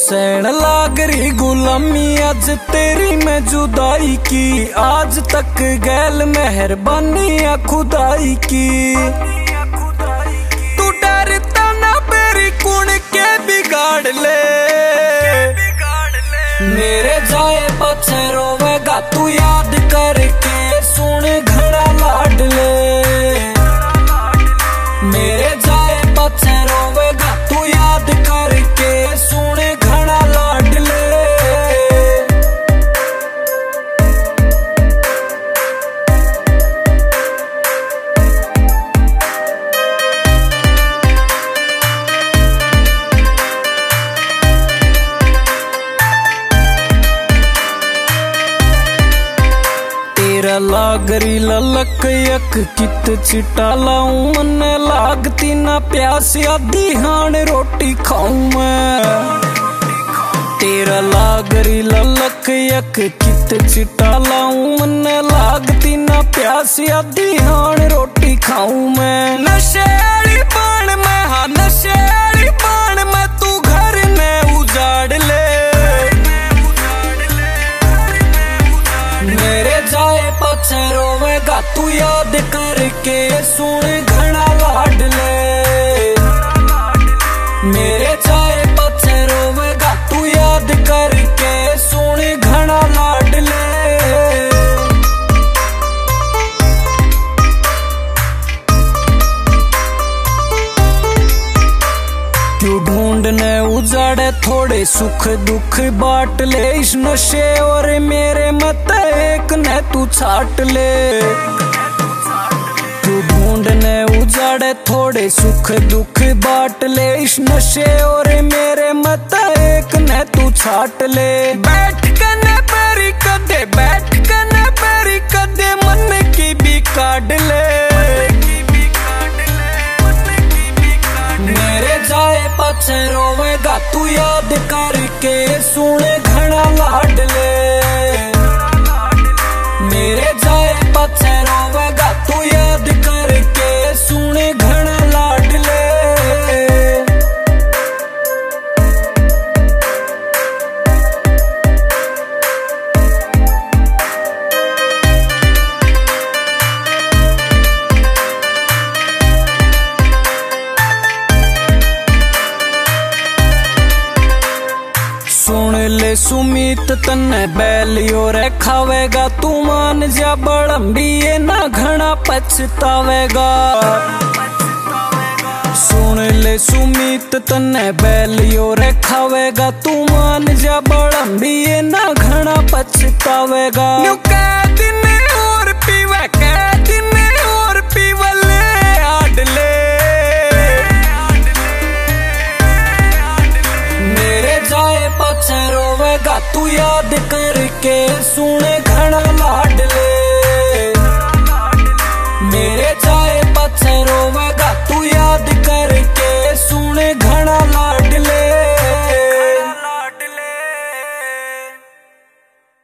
San लागरी गुलामी आज तेरी मैं जुदाई की, आज तक गैल मेहरबानी है खुदाई की। तू डरता ना मेरी कुण के बिगाड़ ले, मेरे जाए पछे रोवेगा तू याद करके सुन घड़ा लाड ले। मेरे जाए पछे रोवेगा तू याद करके सुन घड़ा लाड ले। तेरा लागरी ललक यक कित चिटा लाऊं, मन लागती ना प्यास आधी हाण रोटी खाऊं मैं। तेरा लागरी ललक यक कित चिटा लाऊं, मन लागती ना प्यास आधी हाण रोटी खाऊं मैं। नशे वाली बाण में, हाँ नशे वाली बाण में तू घर में उजाड़ ले। मेरे जाए पछे रोवेगा तू याद करके सुन घड़ा लाड ले। मेरे जाए पछे रोवेगा तू याद करके सुन घड़ा लाड ले। क्यों ढूंढने उजाड़े थोड़े सुख दुख बांट ले, इस नशे और मेरे मत एक ने तू छाट ले। क्यों ढूंढने उजाड़े थोड़े सुख दुख बांट ले, इस नशे और मेरे मत एक ने तू छाट ले। बैठ कने पैरी कदे, बैठ कने पैरी कदे मन की भी काट ले। मेरे जाए पछे रोवेगा तू याद करके सुन घड़ा लाड ले। मेरे जाए पछे रोवेगा तू याद करके सुन घड़ा लाड ले। सुन ले सुमित तन्ने बैलियो रे खावेगा, तू मान जा बड़म्बी ये ना घना पछतावेगा। सुन ले सुमित तन्ने बैलियो रे खावेगा, तू मान जा बड़म्बी ये ना घना पछतावेगा। कै दिन और पीवे, कै दिन और पीवे ले आड ले। मेरे जाए पछे रोवेगा तू याद कर